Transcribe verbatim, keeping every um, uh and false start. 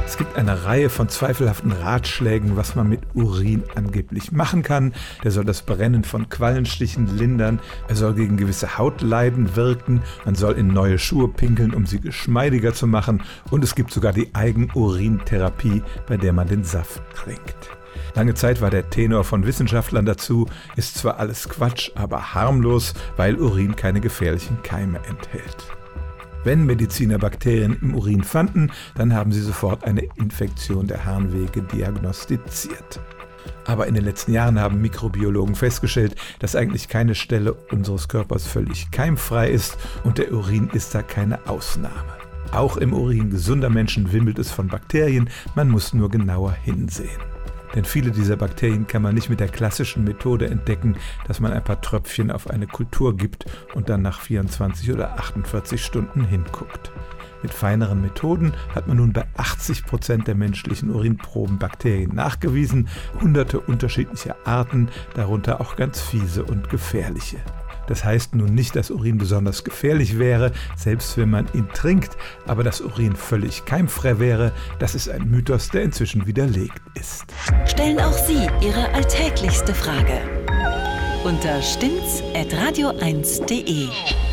Es gibt eine Reihe von zweifelhaften Ratschlägen, was man mit Urin angeblich machen kann. Der soll das Brennen von Quallenstichen lindern, er soll gegen gewisse Hautleiden wirken, man soll in neue Schuhe pinkeln, um sie geschmeidiger zu machen, und es gibt sogar die Eigenurintherapie, bei der man den Saft trinkt. Lange Zeit war der Tenor von Wissenschaftlern dazu, ist zwar alles Quatsch, aber harmlos, weil Urin keine gefährlichen Keime enthält. Wenn Mediziner Bakterien im Urin fanden, dann haben sie sofort eine Infektion der Harnwege diagnostiziert. Aber in den letzten Jahren haben Mikrobiologen festgestellt, dass eigentlich keine Stelle unseres Körpers völlig keimfrei ist, und der Urin ist da keine Ausnahme. Auch im Urin gesunder Menschen wimmelt es von Bakterien, man muss nur genauer hinsehen. Denn viele dieser Bakterien kann man nicht mit der klassischen Methode entdecken, dass man ein paar Tröpfchen auf eine Kultur gibt und dann nach vierundzwanzig oder achtundvierzig Stunden hinguckt. Mit feineren Methoden hat man nun bei achtzig Prozent der menschlichen Urinproben Bakterien nachgewiesen, hunderte unterschiedlicher Arten, darunter auch ganz fiese und gefährliche. Das heißt nun nicht, dass Urin besonders gefährlich wäre, selbst wenn man ihn trinkt, aber dass Urin völlig keimfrei wäre, das ist ein Mythos, der inzwischen widerlegt ist. Stellen auch Sie Ihre alltäglichste Frage unter stimmt's at radio eins punkt de.